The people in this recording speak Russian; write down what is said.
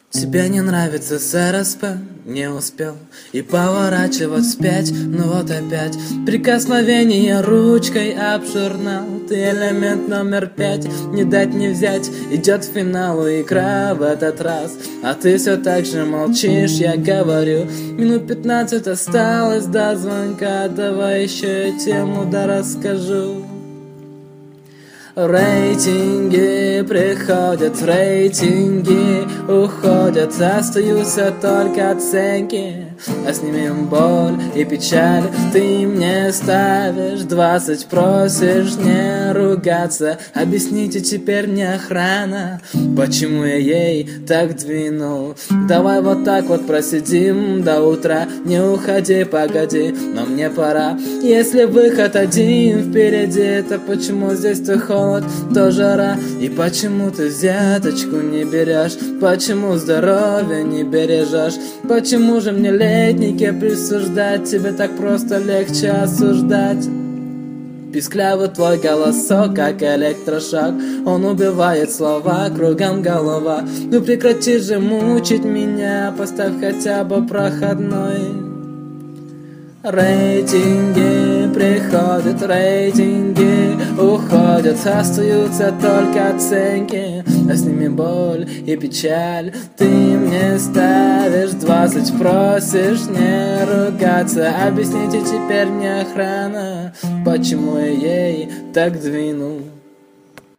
Тебе не нравится СРСП? Не успел и поворачивать вспять, но вот опять прикосновение ручкой об журнал. Ты элемент номер 5, не дать не взять, идет к финалу игра в этот раз. А ты все так же молчишь, я говорю, минут 15 осталось до звонка, давай еще и тему да расскажу. Рейтинги приходят, рейтинги уходят, остаются только оценки, а с ними боль и печаль. Ты мне ставишь 20, просишь не ругаться. Объясните теперь мне, охрана, почему я ей так двинул. Давай вот так вот просидим до утра, не уходи, погоди, но мне пора. Если выход один впереди, то почему здесь ты холод, то жара? И почему ты взяточку не берешь? Почему здоровье не бережешь? Почему же мне летники присуждать? Тебе так просто легче осуждать. Писклявый твой голосок, как электрошок, он убивает слова, кругом голова. Ну прекрати же мучить меня, поставь хотя бы проходной. Рейтинги приходят, рейтинги уходят, остаются только оценки, а с ними боль и печаль. Ты мне ставишь 20, просишь не ругаться. Объясните теперь мне, охрана, почему я ей так двинул.